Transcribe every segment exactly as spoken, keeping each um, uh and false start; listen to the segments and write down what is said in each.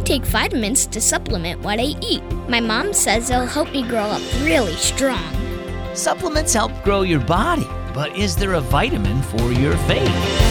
take vitamins to supplement what I eat. My mom says they'll help me grow up really strong. Supplements help grow your body, but is there a vitamin for your faith?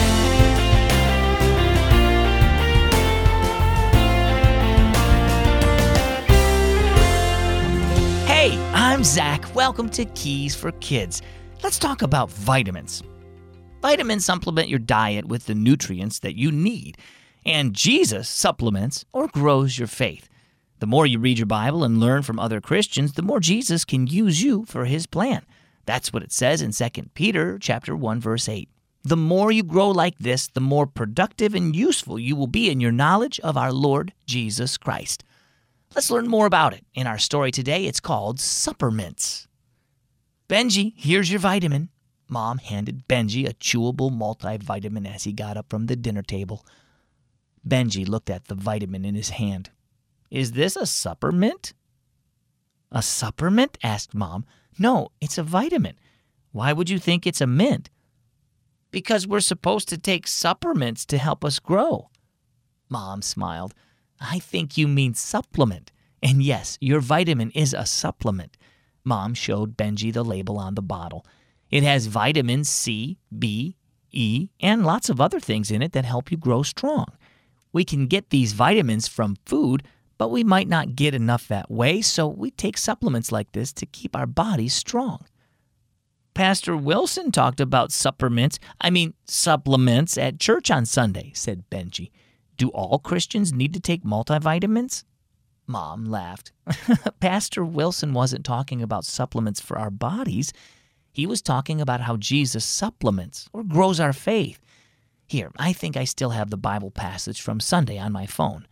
Hey, I'm Zach. Welcome to Keys for Kids. Let's talk about vitamins. Vitamins supplement your diet with the nutrients that you need, and Jesus supplements or grows your faith. The more you read your Bible and learn from other Christians, the more Jesus can use you for his plan. That's what it says in Second Peter chapter one, verse eight. The more you grow like this, the more productive and useful you will be in your knowledge of our Lord Jesus Christ. Let's learn more about it. In our story today, it's called Suppermints. Benji, here's your vitamin. Mom handed Benji a chewable multivitamin as he got up from the dinner table. Benji looked at the vitamin in his hand. Is this a Suppermint? A Suppermint? Asked Mom. No, it's a vitamin. Why would you think it's a mint? Because we're supposed to take Suppermints to help us grow. Mom smiled. I think you mean supplement. And yes, your vitamin is a supplement. Mom showed Benji the label on the bottle. It has vitamins C, B, E, and lots of other things in it that help you grow strong. We can get these vitamins from food, but we might not get enough that way, so we take supplements like this to keep our bodies strong. Pastor Wilson talked about supplements, I mean supplements at church on Sunday, said Benji. Do all Christians need to take multivitamins? Mom laughed. Pastor Wilson wasn't talking about supplements for our bodies. He was talking about how Jesus supplements or grows our faith. Here, I think I still have the Bible passage from Sunday on my phone.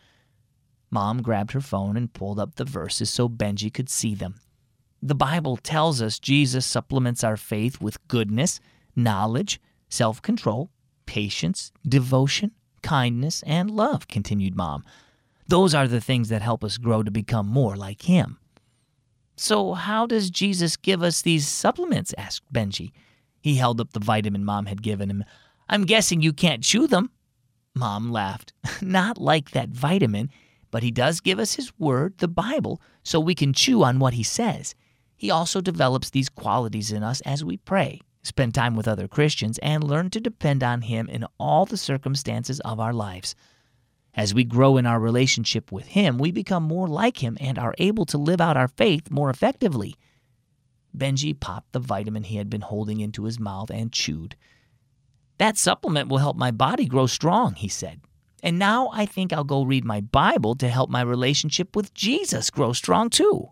Mom grabbed her phone and pulled up the verses so Benji could see them. The Bible tells us Jesus supplements our faith with goodness, knowledge, self-control, patience, devotion, kindness, and love, continued Mom. Those are the things that help us grow to become more like him. So how does Jesus give us these supplements? Asked Benji. He held up the vitamin Mom had given him. I'm guessing you can't chew them. Mom laughed. Not like that vitamin, but he does give us his word, the Bible, so we can chew on what he says. He also develops these qualities in us as we pray, spend time with other Christians, and learn to depend on him in all the circumstances of our lives. As we grow in our relationship with him, we become more like him and are able to live out our faith more effectively. Benji popped the vitamin he had been holding into his mouth and chewed. That supplement will help my body grow strong, he said. And now I think I'll go read my Bible to help my relationship with Jesus grow strong too.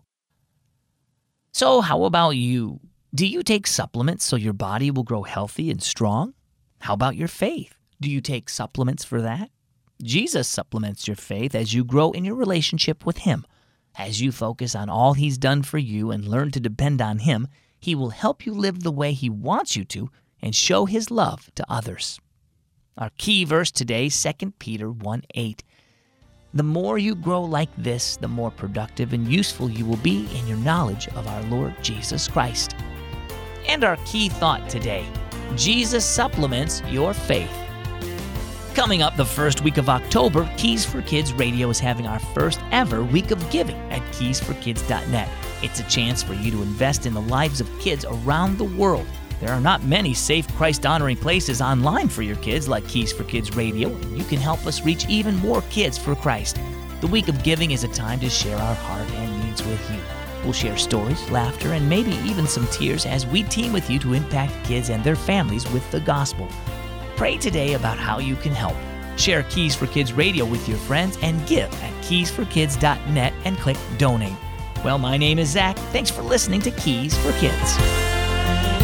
So how about you? Do you take supplements so your body will grow healthy and strong? How about your faith? Do you take supplements for that? Jesus supplements your faith as you grow in your relationship with him. As you focus on all he's done for you and learn to depend on him, he will help you live the way he wants you to and show his love to others. Our key verse today, Second Peter one eight. The more you grow like this, the more productive and useful you will be in your knowledge of our Lord Jesus Christ. And our key thought today, Jesus supplements your faith. Coming up the first week of October, Keys for Kids Radio is having our first ever week of giving at keys for kids dot net. It's a chance for you to invest in the lives of kids around the world. There are not many safe, Christ-honoring places online for your kids like Keys for Kids Radio, and you can help us reach even more kids for Christ. The Week of Giving is a time to share our heart and needs with you. We'll share stories, laughter, and maybe even some tears as we team with you to impact kids and their families with the gospel. Pray today about how you can help. Share Keys for Kids Radio with your friends and give at keys for kids dot net and click Donate. Well, my name is Zach. Thanks for listening to Keys for Kids.